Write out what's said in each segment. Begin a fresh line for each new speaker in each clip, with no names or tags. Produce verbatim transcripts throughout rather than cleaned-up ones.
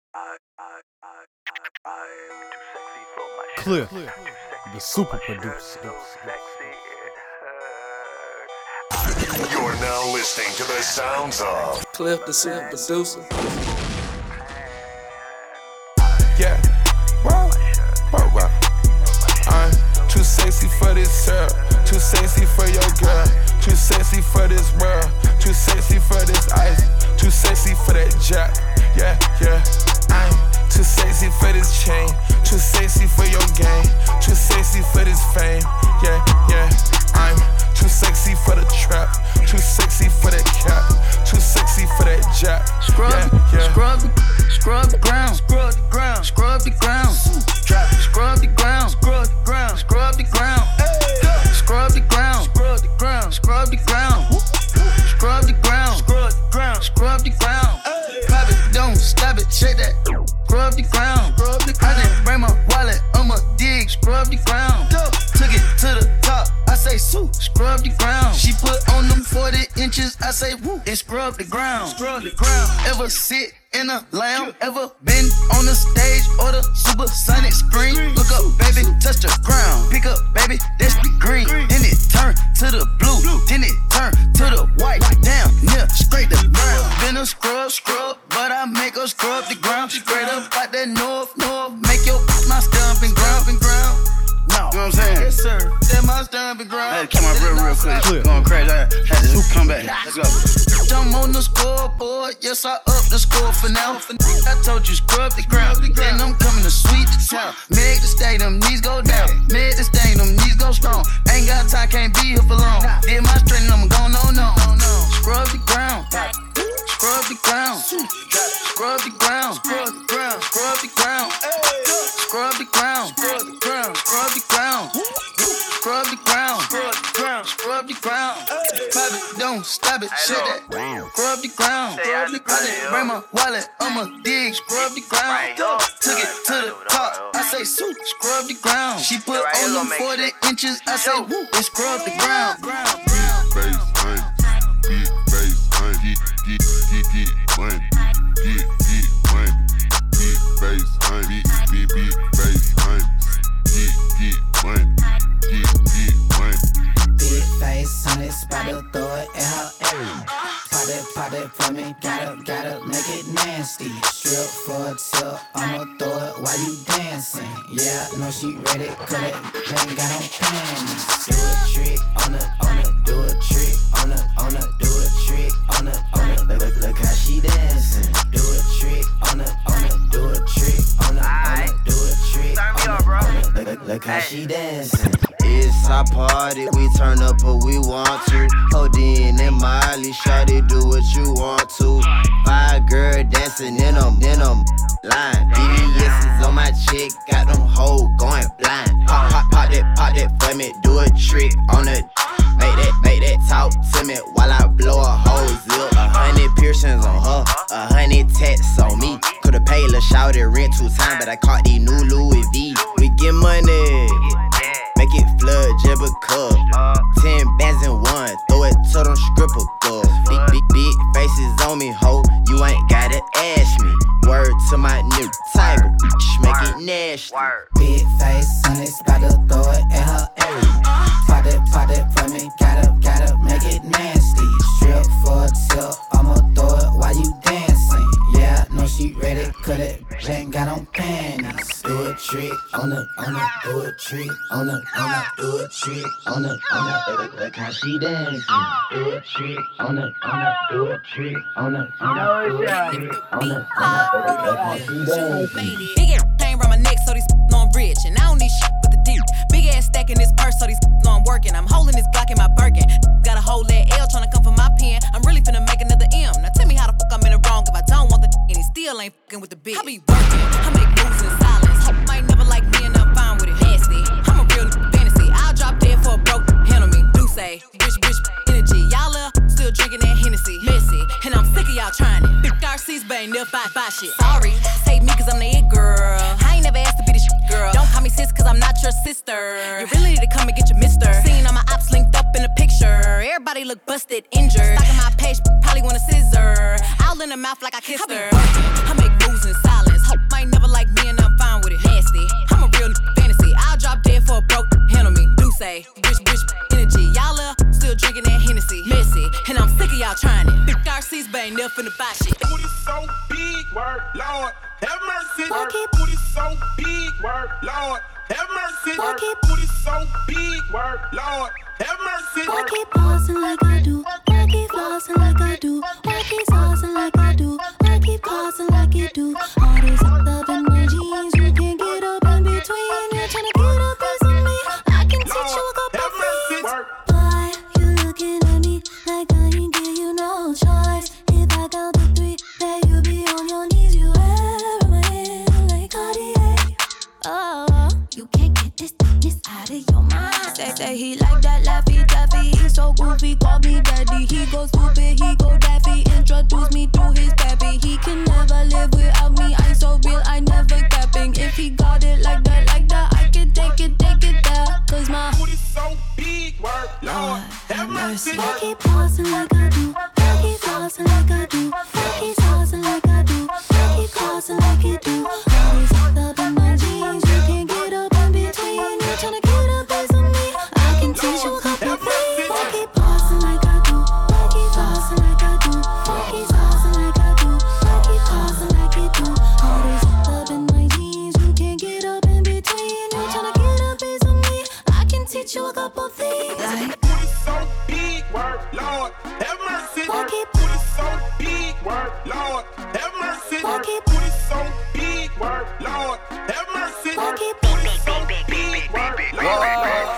Cliff, the super producer.
You're now listening to the sounds of
Cliff, the super producer.
Yeah, wow, wow, wow. I'm too sexy for this syrup, too sexy for your girl, too sexy for this world, too sexy for this ice, too sexy for that jack. Yeah, yeah. I'm too sexy for this chain, too sexy for your game, too sexy for this fame. Yeah, yeah. I'm too sexy for the trap, too sexy for that cap, too sexy for that jack.
Scrub,
yeah, yeah.
scrub, scrub the ground, scrub the ground, scrub the ground, scrub the ground, scrub the ground, scrub the ground, scrub the ground, scrub the ground, scrub the ground, scrub the ground, scrub the ground, scrub the ground. Pop it, don't stop it, shake that. Scrub the ground, scrub the ground. I didn't bring my wallet, I'ma dig, scrub the ground. Took it to the top, I say Sue, scrub the ground. She put on them forty inches, I say woo, and scrub the ground. Scrub the ground. Ever sit in a lamb? Ever been on the stage or the supersonic screen? Look up, baby, touch the ground. Pick up, baby, that's the green. Then it turn to the blue, then it turn to the white. Down, near, straight the ground. Been a scrub, scrub, but I make her scrub the ground. Straight up like that north, north. Make your my stumping ground, and ground. No, you know what I'm saying? Yes, sir. That my stumping ground.
I had to come out real, real quick.
Cliff.
Going crazy. I had to come back. Let's go.
Jump on the scoreboard, yes, I up the score for now. I told you, scrub the ground. Then I'm coming to sweep the town. Make the stay, them knees go down. Make the stay, them knees go strong. Ain't got time, can't be here for long. Did my training, I'm going on, on. Scrub the ground. Scrub the ground. Scrub the ground. Scrub the ground. Scrub the ground. Scrub the ground. Scrub the ground. Scrub the ground. Scrub the ground. Scrub the ground. Scrub the ground. Pop it, don't stop it, shit that. Scrub the ground. Scrub the ground. I didn't bring my wallet, I'ma dig. Scrub the ground. Took it to the top, I say Sue. Scrub the ground. She put on them forty inches, I say woo, and scrub the ground.
Bass, hun, big bass, hun, get, get, get, get, one, get, get, one, big bass, hun, big, big, big bass, hun, get, get, one, get, get, one.
Big face on it, spider, throw it in her area. Pop it, pop it for me, gotta, gotta make it nasty. Strip for a tip, I'ma throw it while you dancing. Yeah, know she ready, cut it, ain't got no panties. Do a trick on the, on the, do a trick on the, on the, do a trick on the, on the, look, look, look how she dancing. Do a trick on the, on the, do a trick on the, on the, do a trick on the, on the, look, look, look how she dancing.
It's our party, we turn up what we want to. Odin and Miley, shawty, do what you want to. Five girl dancing in them, in them line. B B S is on my chick, got them hoes going blind. Pop, pop, pop that, pop that for me, do a trick on it. Make that, make that talk to me while I blow a whole zip. A hundred piercings on her, a hundred tats on me. Coulda paid a shawty rent two times, but I caught these new Louis V. We get money. Make it flood, jibber cup. Ten bands in one, throw it to them stripper girls. Big, big, big faces on me, ho. You ain't gotta ask me. Word to my new tiger, bitch, make it nasty.
Big face on it, spider, throw it in her area. Pop it, pop it for me, gotta, gotta make it nasty. Strip for a tip, I'ma throw it while you dancing. Yeah, know she ready, cut it, ain't got no panties. Do a trick on the, on the, do a trick on the, on the, do a trick on the, on the, look, look how she dancing. Do a trick on the, on the, do a trick on the, on the, do a trick on the, on the, look how she dancing.
Big ass chain around my neck, so these know I'm rich, and I don't need shit with the deep. Big ass stack in this purse, so these know I'm working. I'm holding this Glock in my Birkin. Got a whole that L tryna come for my pen. I'm really finna make another M. Now tell me how the fuck I'm in the wrong if I don't want the and he still ain't fucking with the bitch. I be working, I make moves in silence. Might never like me and I'm fine with it. Nasty, I'm a real fantasy. I'll drop dead for a broke handle me. Do say, rich, rich energy. Y'all up, still drinking that Hennessy. Messy, and I'm sick of y'all trying it. Big R C's, but ain't never fight, fight shit. Sorry, hate me cause I'm the it girl. I ain't never asked to be the shit girl. Don't call me sis cause I'm not your sister. You really need to come and get your mister. Seen all my ops linked up in a picture. Everybody look busted, injured. Stalking my page, probably want a scissor. All in the mouth like I kissed her. I make moves in silence. ain't never finna buy shit.
Booty so big, word, Lord, have mercy. Work it. Booty so big, word, Lord, have mercy. Work it. Booty so big, word, Lord, have mercy.
Work it, bossing like I do. Work it, flossing like I do. Work it, saucing like I do. Work it, crossing like you do. All this up in my jeans, you can't get up in between. You're tryna get a piece of me. I can teach you a couple things. Boy, you looking at me like I ain't give you no choice. If I count to three, then you be on your knees. You have my hand like Cartier. Oh, you can't get this thickness out of your mind. Say, say he like that laffy taffy. He's so goofy, call me daddy. He go stupid, he go daffy. Introduce me to his pappy. He can never live without me. I'm so real, I never capping. If he got it like that, like that, I can take it, take it there. Cause my
booty so big, word, Lord, have mercy.
I keep pausing like I do. I keep pausing like I do. I keep pausing like I do. I keep pausing like you do. Always up in my jeans, you can't get up in between. You're tryna get a piece of me. I can teach you a couple things. I keep pausing like I do. I keep pausing like I do. I keep pausing like I do. I keep pausing like you do. Always up in my jeans, you can't get up in between. You're tryna get a piece of me. I can teach you a couple things. Like
booty so big, word, Lord, have mercy.
Work it.
Booty so big, word, Lord, have mercy.
Work it.
Booty so big, word, Lord, have mercy.
Work it.
Booty so big, word, Lord.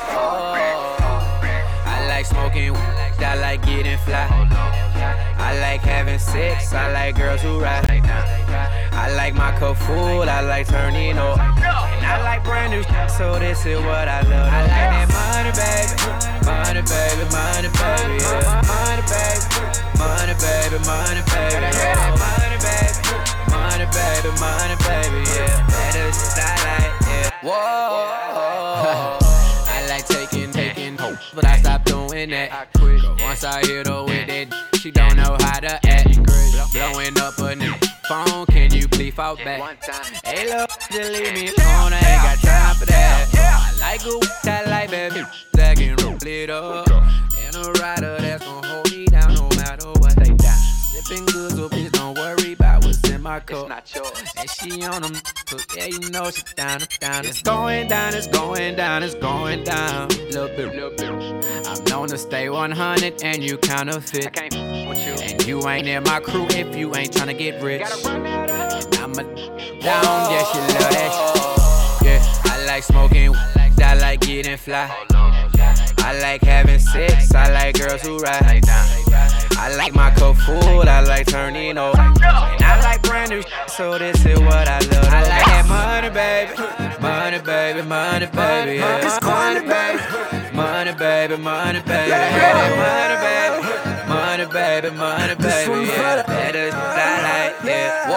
I like smoking, I like getting fly. I like having sex, I like girls who ride. I like my cup full, I like turning up. And I like brand new shit, so this is what I love. I like that money, baby. Money, baby, money, baby, yeah. Money, baby. Money, baby, money, baby, yeah. Money, baby. Money, baby, money, baby, yeah. That is what I like, yeah. Whoa. I like taking, taking, but I stopped doing that. Once I hit her with that, she don't know how to act. Blowing up a new phone, can you please fall back? Hey, look, just leave me alone, I ain't got time for that. I like a that like baby, that can roll it up. And a rider that's gon' hold me down no matter what they die. Sipping good, so please don't worry about what's in my cup. And she on them, so yeah, you know she down, down. It's going down, it's going down, it's going down. Little bit, little bit. I'm known to stay one hundred and you counterfeit. I can't with you. And you ain't in my crew if you ain't tryna get rich. And I'm a down, yeah, she love that shit. Yeah, I like smoking, I like getting fly. I like having sex, I like girls who ride. I like my cup full, I like turning up. And I like brand new shit, so this is what I love. I like that money, baby. Money, baby, money, baby, yeah. It's money, baby. Money, baby, money, baby, yeah. Money, baby. Money, baby, money, baby, yeah. That is what I like, yeah.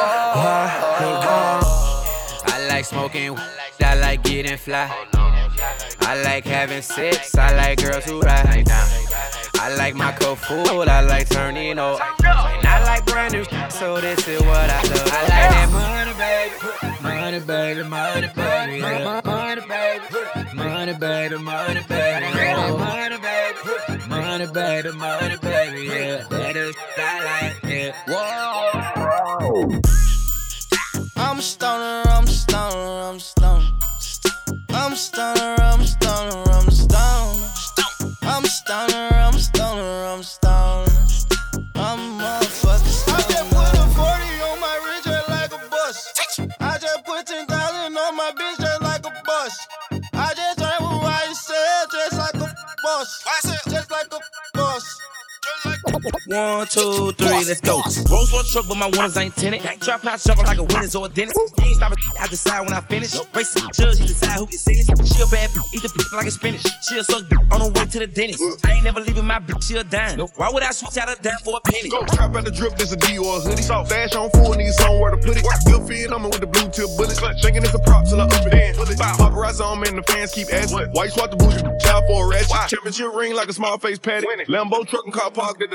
Whoa. I like smoking, I like getting fly. I like having sex, I like girls who ride. I like my cup full, I like turning up. And I like brand new shit, so this is what I love. I like that money, baby. Money, baby, money, baby, yeah. Money, baby. Money, baby, money, baby, yeah. Money, baby. Money, baby, money, baby, yeah. That is what I like, yeah. Whoa.
I'm a stoner, I'm a stoner, I'm a stoner. I'm a stoner, I'm a stoner, I'm a stoner. I'm a stoner, I'm a stoner, I'm a stoner. I'm a motherfucker stoner. I just put a forty on my wrist just like a bus. I just put ten thousand on my bitch just like a bus. I just travel why you said just like a boss. Just like a boss.
One, two, three, let's go. Rolls Royce truck, but my winners ain't tenant. Trap house jumping like a winner's or a dentist. He ain't stopping, I decide when I finish. Race to the judge, he decide who gets sentenced. She a bad bitch, eat the bitch like a spinach. She a suck on the way to the dentist. I ain't never leaving my bitch, she a dime. Why would I switch out a dime for a penny?
Go trap out the drip, this a D or a hoodie. Dash on full, need somewhere to put it. Good feed, I'm with the blue tip bullet. Shaking it's a prop till I up it in. Paparazzi on me and the fans keep asking. Why you swap the bougie child for a ratchet? Championship ring like a small face patty. Lambo truck and car parked at the mansion.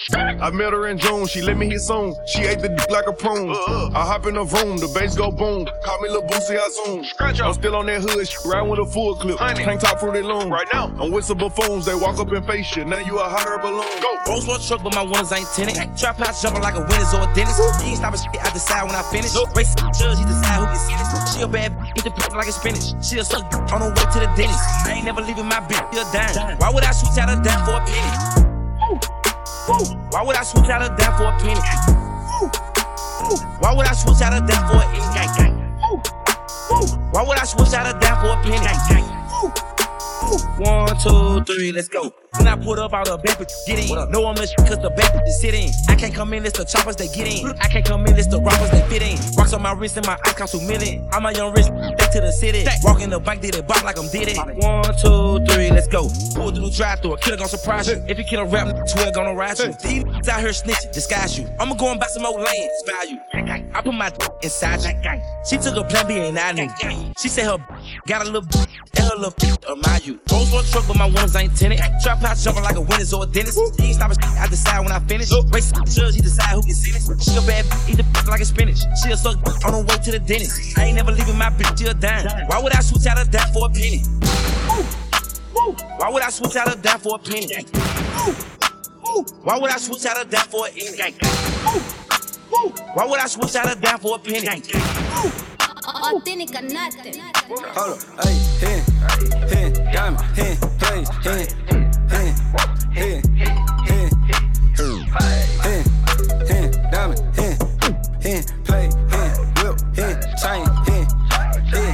I met her in June, she let me hit soon. She ate the dick like a prune. I hop in the room, the bass go boom. Call me Lil Boosie, I zoom. I'm still on that hood, shit, riding with a full clip. Tank top fruity loom. Right now, I'm with some buffoons, they walk up and face shit. Now you a hot air balloon. Go.
Rolls Royce truck, but my winners ain't tinted. Trap house jumping like a winner's or a dentist. He ain't stopping shit, I decide when I finish. Race judge, he decide who gets sentenced. She a bad bitch, eat the plate like a spinach. She a suck on her way to the dentist. I ain't never leaving my bitch, a dime. Why would I switch out a dime for a penny? Why would I switch out a dime for a penny? Why would I switch out a dime for a penny? Why would I switch out a dime for a penny? One, two, three, let's go. When I put up all the bad bitches get in. No I'm a shit cause the bad bitches sit in. I can't come in, it's the choppers they get in. I can't come in, it's the robbers they fit in. Rocks on my wrist and my eyes cost two million. I'm a young rich, back to the city. Walk in the bank, did it bop like I'm did it. One, two, three, let's go. Pull through the drive through, a killer gon' surprise you. If you kill a rap, twelve gonna ride you. These out here snitching, disguise you. I'ma go and buy some more land, it's value. I put my inside you. She took a plan B and I knew. She said her got a little and her little admire you. Rolls Royce truck, but my winners ain't tinted. Trap house jumping like a winner's or a dentist. He ain't stopping shit, I decide when I finish. Race judge, he decide who gets sentenced. She a bad bitch, eat the bitch like a spinach. She a suck on her way to the dentist. I ain't never leaving my bitch, she a dime. Why would I switch out a dime for a penny? Why would I switch out a dime for a penny? Why would I switch out a dime for a penny? Why would I switch out a dime for a penny?
Authentic or nothing.
Hold up, hey, hey, hey, diamond, hey, hey, hey, hey, hey, hey, hey, hey, diamond, hey, hey, play, hey, whip, hey, chain, hey, hey,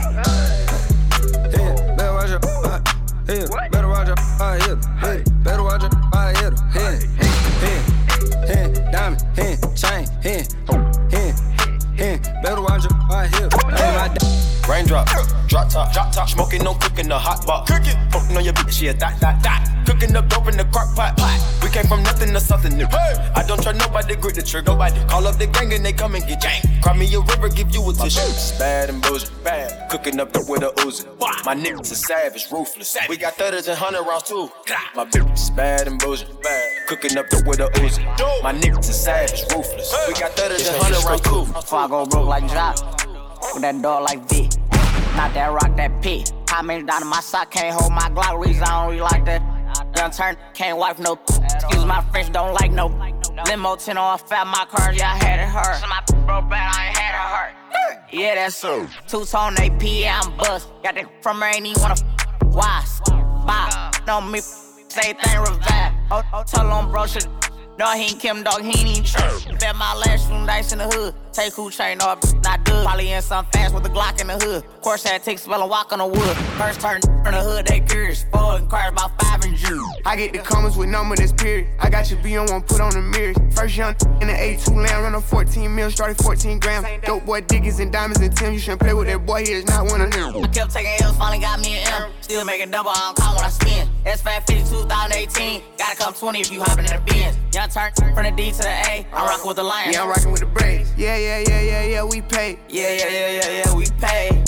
hey, better watch your, uh, hey, better watch your, uh, hit, hey, better watch your, uh, hit, hey, hey, hey, diamond, hey, chain, hey, hey, hey, better watch your, uh, hit, hey, my
Raindrop, drop top, drop top, smoking, no cooking, the hot box. Cooking, fucking on your bitch, yeah, that, that, that. Cooking up dope in the crock pot, pot. We came from nothing to something new. Hey. I don't try nobody, grip the trigger. Nobody call up the gang and they come and get jank. Cry me a river, give you a tissue. Bad and bullshit, bad. Cooking up dope with a Uzi. My niggas is savage, ruthless. We got thirties and hundred rounds too. My bitch is bad and bullshit, bad. Cooking up dope with a Uzi. My niggas is savage, ruthless. We got thirties and hundred rounds too.
Before I go broke like Jock, with that dog like V. Not that rock, that pit. Comments down in my sock, can't hold my Glock. Reason I don't really like that. Done turn, can't wipe no. Excuse my French, don't like no. Limo ten on fat, my car, yeah, I had it hurt. So my broke bad, I ain't had it hurt. Yeah, that's so. Two tone A P, yeah, I'm bust. Got that from her, ain't even wanna f. Why? Bye. No, me, say thing revive. Oh, oh, tell on bro, shit. No, he ain't Kim, dog, he ain't even church. Bet my last room dice in the hood. Take who chain, no, not good. Probably in some fast with the Glock in the hood. Of course, had to take spell and walk on the wood. First turn in the hood, they curious. Four and cars about five and Jew.
I get the comments with number this period. I got your B on one, put on the mirrors. First young in the A two land, run a fourteen mil, started fourteen grams. Dope boy, Dickies and diamonds and Tim. You shouldn't play with that boy, he is not one of them.
I kept taking L's, finally got me an M. Still making double, I don't count when I spin. S five fifty two thousand eighteen. Gotta come twenty if you hopping in the Benz. Young turn from the D to the A. I'm rocking with the Lions.
Yeah, I'm rocking with the Braves. Yeah, yeah, yeah, yeah, yeah, we pay.
Yeah, yeah, yeah, yeah, yeah, we pay.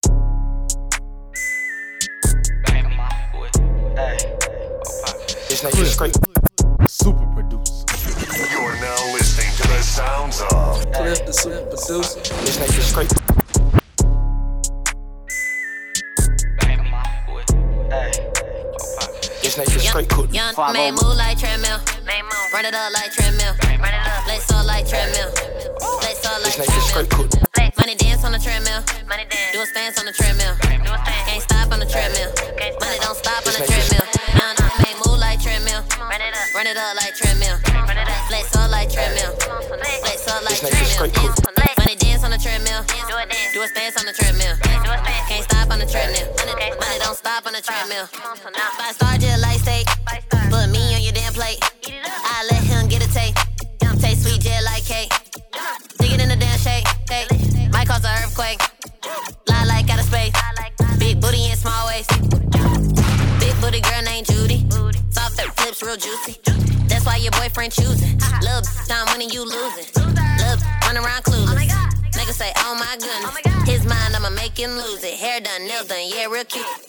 This nigga is straight.
Super producer.
You're now listening to the sounds of
Cliff the super producer.
This nigga is straight. This nigga is straight cool.
Young man move like treadmill. Run it up like treadmill. Let's all like treadmill. Let's all like treadmill. Money dance on the treadmill. Do a stance on the treadmill. Can't stop on the treadmill. Money don't stop on the treadmill. Young man move like treadmill. Run it up like treadmill. Let's all like treadmill. Let's all like treadmill. Money dance on the treadmill. Do a stance on the treadmill. Can't stop on the treadmill. Money don't stop on the treadmill. Five star just like steak. Put me on your damn plate. I let him get a taste. Taste sweet just like cake. Dig it in the damn shake. Might cause an earthquake. Fly like out of space. Big booty and small waist. Big booty girl named Judy. Soft lips real juicy. That's why your boyfriend choosing. Lil' time winning, you losing. Lil' run around clueless. Niggas say, oh my goodness. His mind, I'ma make him lose it. Hair done, nails done, yeah, real cute.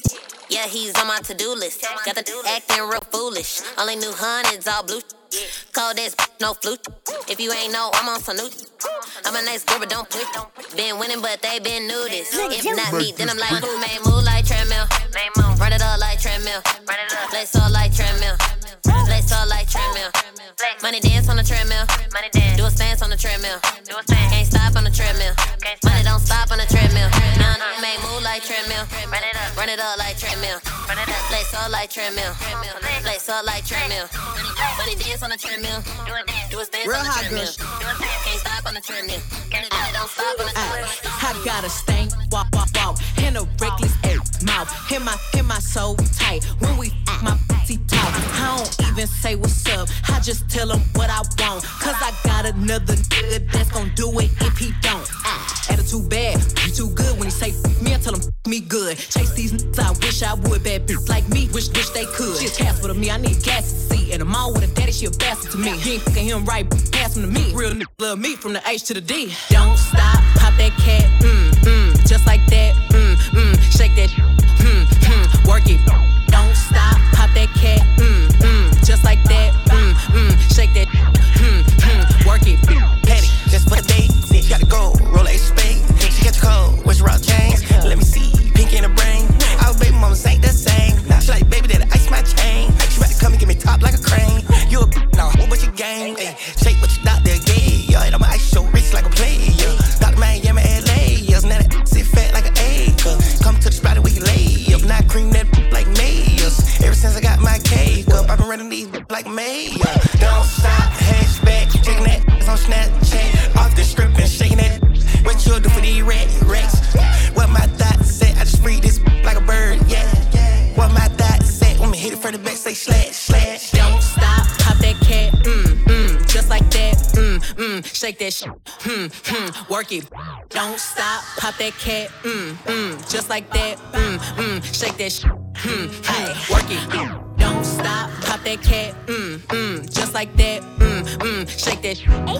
Yeah, he's on my to-do list. Got the acting real foolish. Only new hundreds, all blue. Cold ass, no flute. If you ain't know, I'm on some new. I'm a nice girl, but don't push. Been winning, but they been nudist. If not me, then I'm like, who made move like treadmill? Run it up like treadmill. Let's all like treadmill. Let's all like treadmill. Money dance on the treadmill. Do a stance on the treadmill. Can't stop on the treadmill. Money don't stop on the treadmill. Nah, nah, make move like treadmill. Run it up, run it up like treadmill. Let's all like treadmill. Let's all like treadmill. Money dance on the treadmill. Do a stance on the treadmill. Can't stop on the treadmill. Money don't stop on the treadmill.
I got a stank, walk, walk, walk, and a reckless ass mouth. Hit my, hit my soul tight. When we f- my pussy talk, I don't even say what's up. I just tell him what I want. Cause I got another nigga that's gon' do it if he don't. Ah, attitude bad, you too good. When he say f- me, I tell him f- me good. Chase these niggas, I wish I would. Bad bitch like me, wish, wish they could. She a Casper to me, I need gas to see. And I'm all with a daddy, she a bastard to me. You ain't fucking him right, pass him to me. Real nigga love me from the H to the D. Don't stop, pop that cat, mm, mm, just like that, mm, mm, shake that, mm, mm, work it. Don't stop, pop that cat, mm, mm, just like that, mm, mm, shake that, mm, mm, work it.
Petty, just for the date, she got to go, roll a spade. She got the cold, what's rock chains? Let me see, pink in the brain. Our baby mama ain't the same. Now she like, baby, that ice my chain. She about to come and get me top like a crane. You a b****, now a whole bunch of game. Ay, shake what your doctor gave, yeah. And I'ma ice your wrist like a player. Doctor Miami, L A, yeah. Now that sit fat like an acre. Come to the spot where you lay up. Now cream that like mayors. Ever since I got my cake up, I've been running these like mayor. Don't stop, hatchback, checking that on Snapchat. Off the strip and shaking that. What you'll do for these rat rats? What my thoughts said, I just free this like a bird, yeah. What my thoughts said, when me hit it from the back, say slash, slash.
Don't stop, pop that cat, mm, mm, just like that, mm, mm, shake that shit, hmm, hmm, work it. Don't stop, pop that cat, mm, mm, just like that, mm, mm, shake that shit, hmm, hmm, work it. Don't stop, pop that cat, mm, mm, just like that, mm, mm, shake that shit, hmm,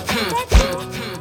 hmm, hmm, hmm.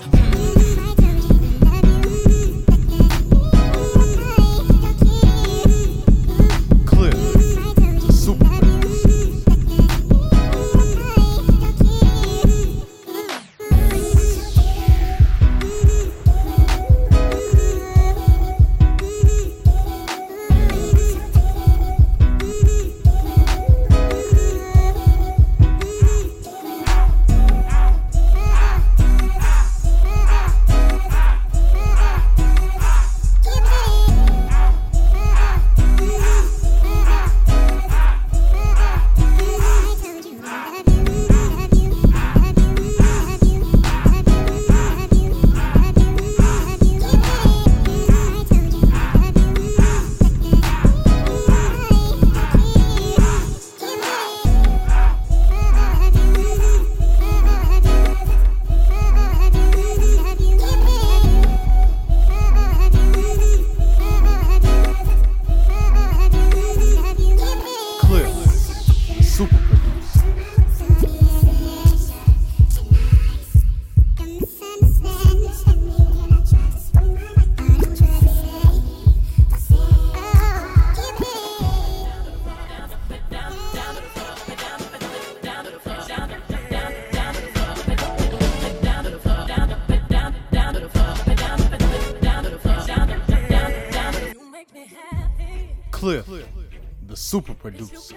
Cliff, the super producer.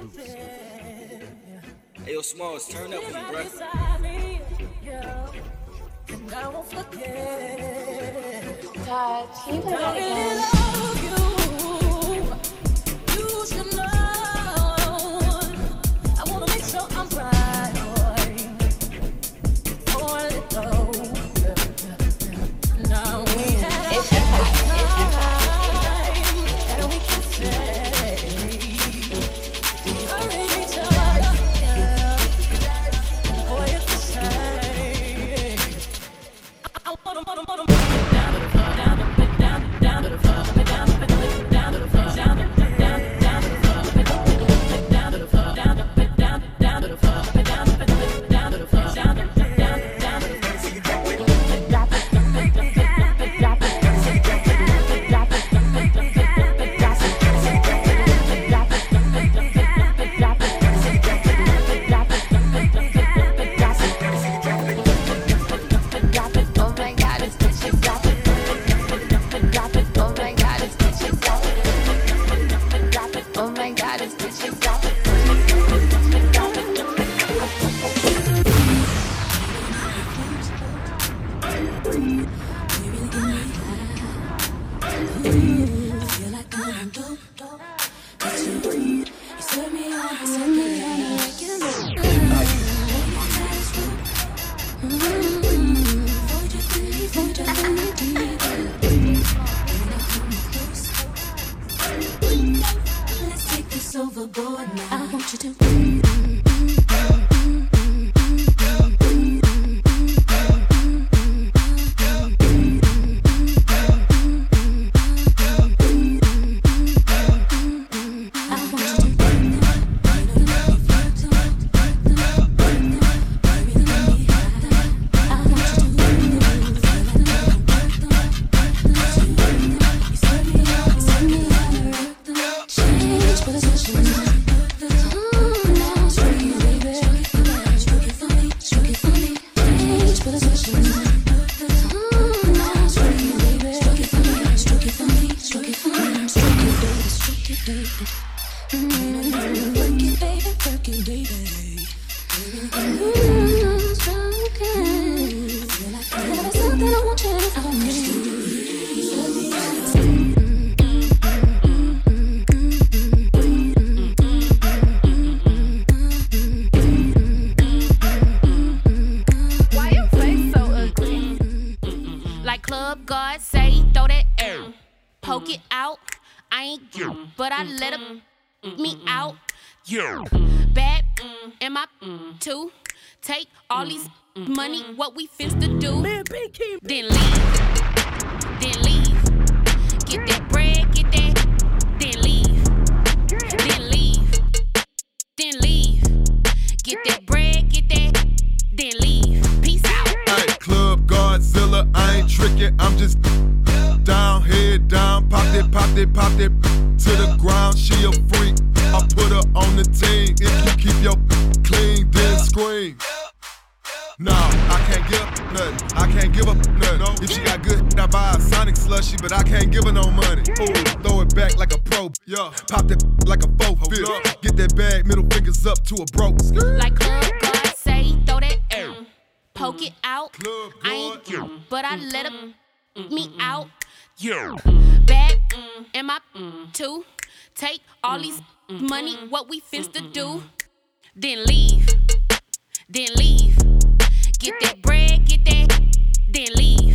Hey, yo, Smalls, turn up for me, bro.
God, can you play that again?
You should know. I wanna make sure I'm right, boy. Oh, I let go. Now we have
It's your time. It's your time.
and we can say I really each other. Boy, it's the same. I wanna, wanna, wanna.
feel like I'm dope, dope. But you, you serve me all the second and I reckon let's take this overboard now. I want you to.
But I let him me out. Yeah. Bad am I too? Take all these money, what we finna do? Then leave. Then leave. Get that bread, get that. Then leave. Then leave. Then leave. Get that bread, get that. Then leave. Peace out.
Hey, Club Godzilla, I ain't tricking, I'm just down, head down, pop it, pop it, pop it. To the ground, she a freak. I put her on the team. If you keep your clean, then scream. Nah, I can't give up nothing. I can't give up nothing. If she got good, I buy a Sonic slushy, but I can't give her no money. Ooh, throw it back like a pro. Yeah, pop that like a faux fifth. Get that bag, middle fingers up to a broke.
Like Club God say, throw that air. Poke it out. I ain't cute, but I let him me out. Yeah. Bad am I too? Take all these money, what we finna do? Then leave. Then leave. Get that bread, get that. Then leave.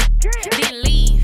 Then leave.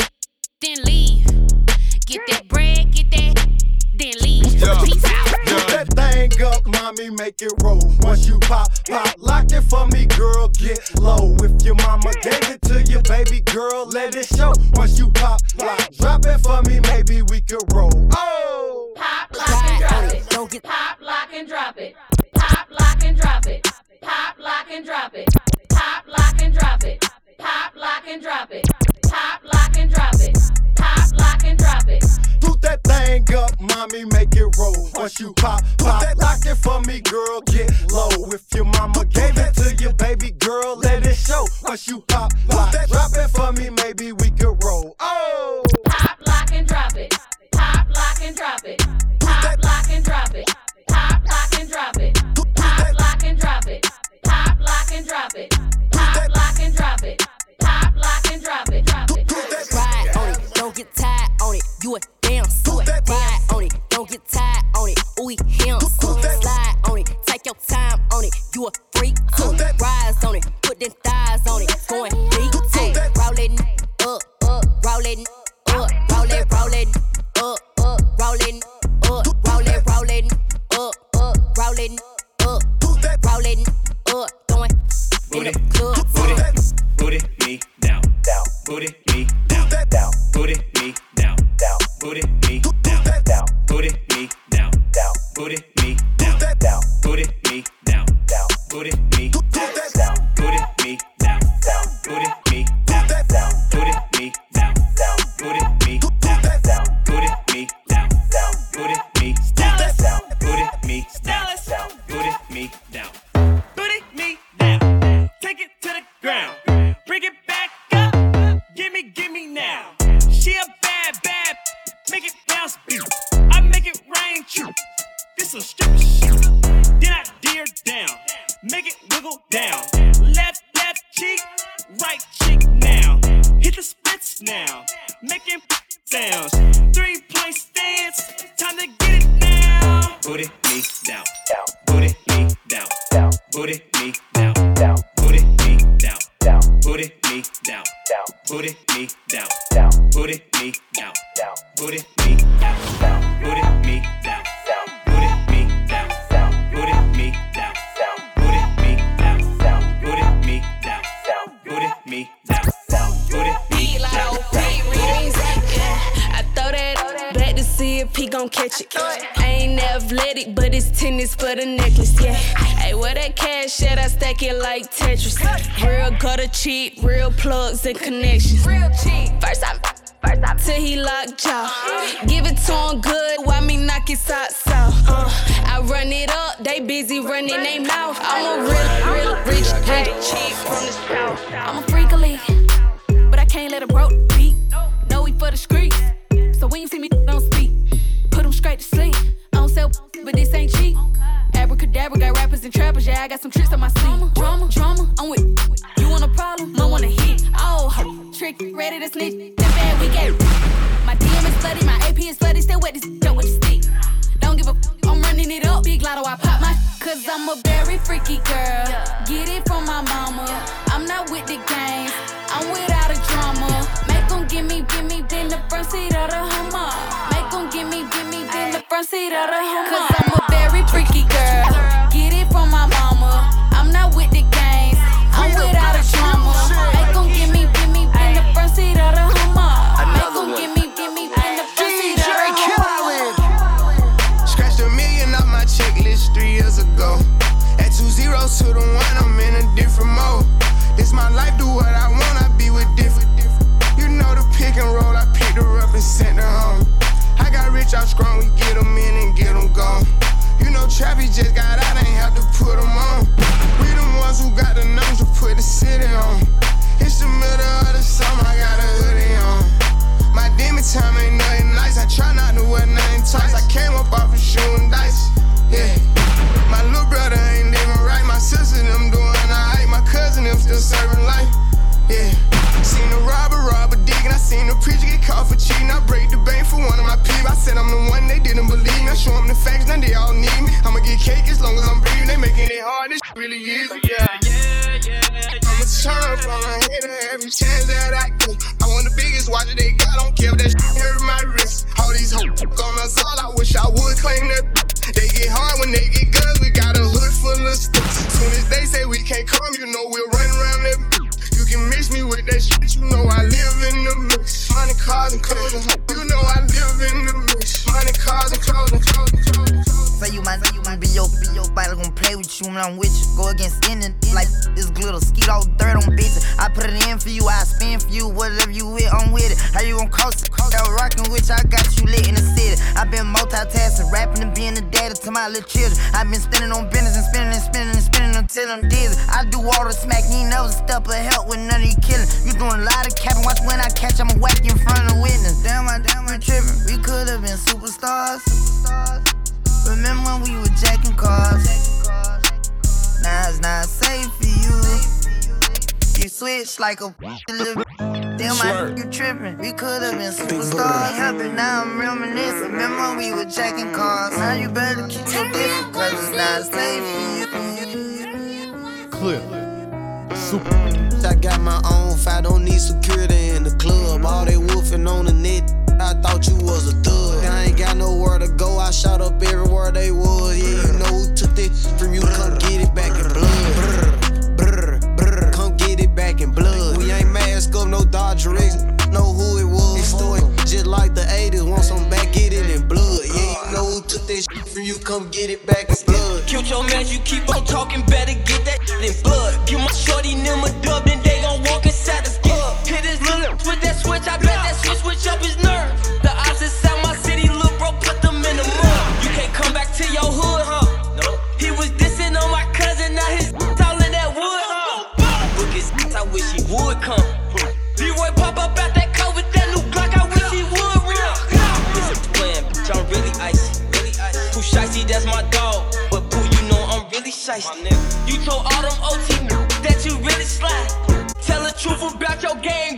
Then leave. Get that bread, get that. Then leave.
Yeah.
Peace out.
Put that thing up, mommy, make it roll. Once you pop, pop, lock it for me, girl, get low. If your mama gave it to you, baby girl, let it show. Once you pop, lock, drop it for me, maybe we could roll. Oh!
Pop, lock, and drop it. Don't get pop, lock, and drop it. Pop, lock, and drop it. Pop, lock, and drop it. Pop, lock, and drop it. Pop, lock, and drop it. Pop, lock, and drop it. Pop, lock, and drop it.
Put that thing up, mommy, make it roll. Once you pop, pop, lock it for me, girl, get low. If your mama gave it to you, baby girl, let it show. Once you pop, pop, drop it for me, maybe we could roll. Oh!
Pop, lock, and drop it. Pop, lock, and drop it. Pop, lock, and drop it. Pop, lock, and drop it. Pop, lock, and drop it. Pop, lock, and drop it. Pop, lock, and drop it. Pop, lock, and drop it. Drop it.
Ride on it, don't get tired on it. You a damn suit. Ride on it, don't get tired on it. Ooh, him. Slide on it, take your time on it. You a freak too. Rise on it, put them thighs on it. Going deep too. Rollin' up, up, rollin' up, rollin', rollin' up, up, rollin' up, rollin', rollin' up, up, rollin' up, rollin' up, going in the club.
Booty, booty me down, down, booty me down, down, booty me down, down, booty me down, down, booty me down, down, booty me down, down, booty me down, down, booty me down, down, booty me down, down, booty me down, down, booty me down, down, booty me down, down, booty me down, down, booty me down, down, booty me down, down, booty me down, booty me down, take it to the ground, bring it back up, gimme, gimme now. She a bad, bad, make it bounce, I make it rain, true. This a stripper shit. Then I deer down, make it wiggle down. Left, left cheek, right cheek. sounds. Three point stance, time to get it down. Put it me down, down. Put it me down, down. Put it me down, down. Put it me down, down. Put it me down, down. Put it me down, down. Put it me down, down. Put it me down, down. Put it me down, down. Put it me down, down. Put it me down, down. Put it me down, down. Put it me down, down. Put it me down, down. Put it me down.
I throw that back to see if he gon' catch it. I ain't athletic, but it's tennis for the necklace, yeah. Hey, where that cash at? I stack it like Tetris. Real gutter cheap, real plugs and connections. Real cheap. First I, first I, till he locked jaw. Give it to him good, why me knock his socks out? Uh, I run it up, they busy running they mouth. I'm a real, real rich, rich, cheap from the south. I'm a freak of league, but I can't let a broke beat. No, we for the streets, so when you see me, don't speak. Put them straight to sleep. I don't sell, but this ain't cheap. Abracadabra, got rappers and trappers, yeah, I got some tricks on my sleeve. Drama, drama, I'm with you want a problem, I want a hit. Oh, trick, ready to snitch, that bad we get. My D M is flooded, my A P is flooded, still wet this dope with the stick. Don't give a f, I'm running it up, big lotto, I pop my. Cause I'm a very freaky girl, get it from my mama. I'm not with the games, I'm without a drama. Make them give me, give me, in the front seat of the Hummer. Make them give me, give me, in the front seat of the Hummer. Cause I'm a very freaky girl, get it from my mama. I'm not with the games, I'm without a drama. Make them give me, give me, in the front seat of the Hummer. Make them give me, give me, in the front seat of the Hummer.
Scratched a million off my checklist three years ago. At two zeros to the one, I'm in a different mode. This my life, do what I want, I be with different. You know the pick and roll, I picked her up and sent her home. I got rich out strong, we get them in and get them gone. You know Trappy just got out, ain't have to put them on. We the ones who got the numbers to put the city on. It's the middle of the summer, I got a hoodie on. My demon time ain't nothing nice, I try not to wear nothing tight. I came up off of shooting dice, yeah. My little brother ain't living right, my sister them doing alright. My cousin them still serving life, yeah. Seen a robber, robber digging. I seen the preacher get caught for cheating. I break the bank for one of my peeps. I said I'm the one, they didn't believe me. I show them the facts, now they all need me. I'ma get cake as long as I'm breathing. They making it hard, this really easy, yeah. Yeah, yeah. I'ma turn up on a hater every chance that I get. I want the biggest watch that they got, don't care if that shit hurt my wrist. All these hoes on us all, I wish I would claim that. They get hard when they get guns, we got a hood full of sticks. Soon as they say we can't come, you know we'll run around that. You can mix me with that shit, you know I live in the mix. Money, cars, and clothes, you know I live in the mix. Money, cars, and clothes, and clothes, and clothes.
Say you might, say you might be your, be your body gon' play with you when I'm with you. Go against any like this glitter, skeet all dirt on bitches. I put it in for you, I spin for you, whatever you with, I'm with it. How you gon' coast it? That rockin' with you, I got you lit in the city. I been multitasking, rapping and being the daddy to my little children. I been spinning on business and spinning and spinning and spinning until I'm dizzy. I do all the smack, you ain't never step or help with none of you killing. You doing a lot of capping, watch when I catch, I'ma whack in front of witness. Damn, I damn, I trippin'. We could've been superstars. Remember when we were jacking cars? Now it's not safe for you. You switch like a little. Damn, I you trippin'. We could've been superstars. Happy now I'm reminiscing. Remember when we were jacking cars? Now you better keep your distance, cause it's not safe for you.
Clear. Super.
I got my own fight, don't need security in the club. All they wolfing on the net, I thought you was a thug. I ain't got nowhere to go, I shot up everywhere they was. Yeah, you know who took it from you, come get it back in blood. Brr, brr, brr, come get it back in blood. We ain't mask up, no Dodger X, know who it was. Story just like the eighties, want some back, get it in blood. Yeah, you know who took that shit from you, come get it back in blood.
Killed your man, you keep on talking, better get that shit in blood. Give my shorty them a dub, then they gon' walk inside the club. Hit his little with that switch, I bet that switch switch up his nerve. The odds inside my city, look bro, put them in the mud. You can't come back to your hood, huh? No. He was dissing on my cousin, now his all in that wood, huh? Look his I wish he would come. D-Roy pop up out that car with that new Glock, I wish he would run. This is playing, bitch, I'm really icy. Really icy. Pooh Shicey, that's my dog. But Pooh, you know I'm really shicey. You told all them O T that you really slide. Tell the truth about your game.